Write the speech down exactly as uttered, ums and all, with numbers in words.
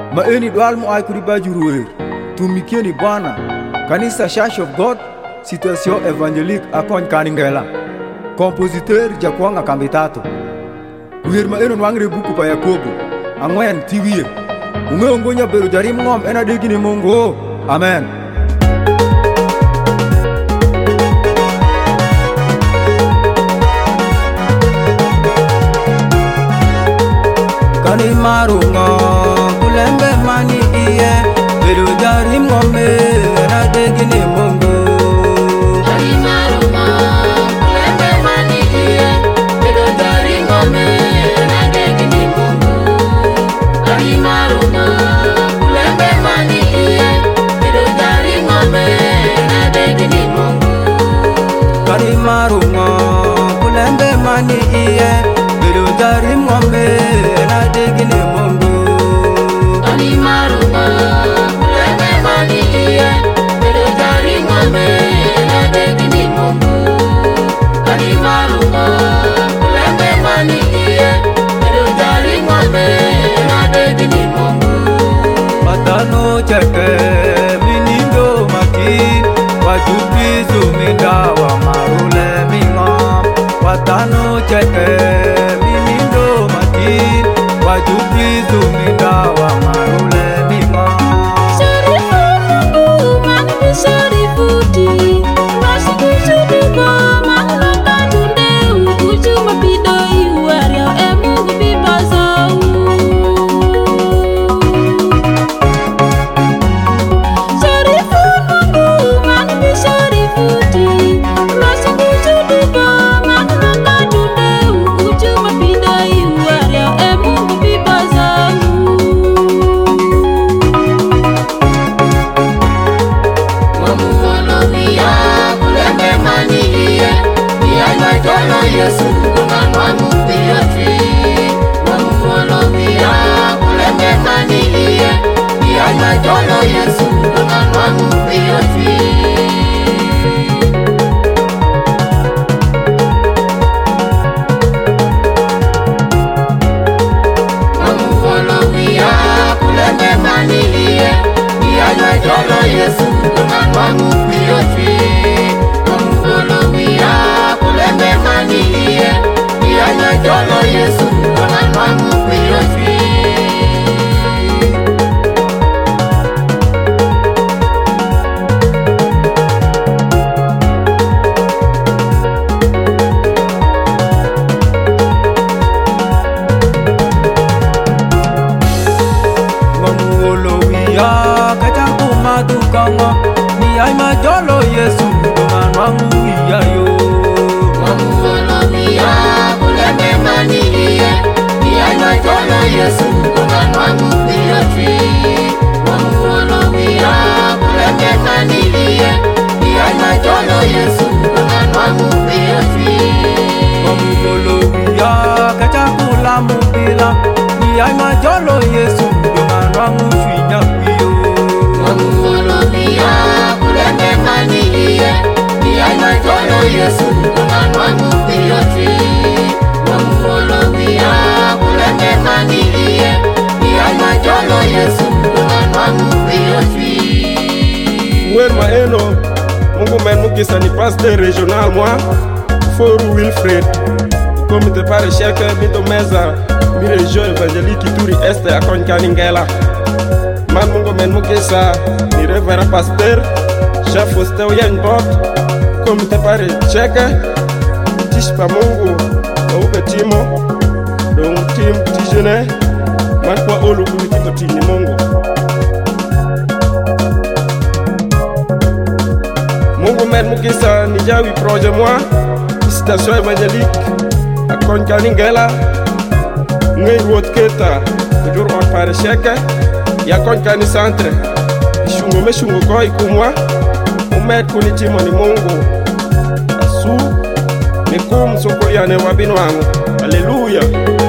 Maeni dwal mo ay kuri bajuruer. Tumikieni Bwana. Kanisa Church of God. Situation évangélique akon kaningela. Compositeur Jakwanga Kambitato. Wir maeno nwangre buku pa Yakobo. Angwen tiwie. Ungeongonya beru jarim ngom ena degini Mungu. Amen. Kani marungo kulembe mani iye beru jarim ngom ena degini Mungu. Kani marungo kulembe mani iye beru jarim ngom ena degini Mungu. Kani marungo kulembe mani iye beru jarim ngom ena degini Mungu. Kani marungo kulembe mani iye beru jarim ngom ena degini Mungu. Kani marungo kulembe mani iye beru jarim ngom ena degini Mungu. Kani marungo kulembe mani iye beru jarim ngom ena degini Mungu. Matano cheke minindo makin wajubi sumida wa marule mingom. Watano cheke minindo makin wajubi sumida wa marule mingom. Sharifu Mungu mani sharifuti Masiku sudugo mani loka tunde Uju mapido iwario e Mungu bibazau. Sharifu Mungu mani sharifuti Masiku sudugo mani loka tunde Uju mapido iwario e Mungu bibazau. Wamuologia kulembe mani iye Biya majolo Yesu Kungan wamupiyotri. Wamuologia kulembe mani iye Biya majolo Yesu Kungan wamupiyotri. Wamuologia kulembe mani iye Biya majolo Yesu Kungan wamupiyotri. Wamuologia kulembe mani iye Biya majolo Yesu Kungan wamupiyotri. Wamuologia kachaku madukango ni ay majolo Yesu dongan wanguia yo. Wamuologia kulembe mani iye Biya majolo Yesu Kungan wamupiyotri. Wamuologia kulembe mani iye Biya majolo Yesu Kungan wamupiyotri. Wamuologia kachaku lamubila ni ay majolo Yesu dongan wangufinya yo. Wamuologia kulembe mani iye Biya majolo Yesu Kungan wamupiyotri. Wamuologia kulembe mani iye Biya majolo Yesu Kungan wamupiyotri. Wer maeno Mungu men mukisa ni pasteur régional moi Foru Wilfred Comité pare cheke mito meza mi région évangélique Ituri Este akon kaningela. Man Mungu men mukisa ni révérend pasteur chef hostel yen bot Comité pare cheke tish pa Mungu ube timo don tim tijene man kwa olu kulikito tini Mungu. Mungu men mukisa ni jawi projet moi station évangélique akon kaningela ngay ruot keta kujur on pare cheke ya kon kani centre shungo me shungo koi kumwa umet kuni timo ni Mungu asu ni kum soko yane wabinwangu. Haleluya.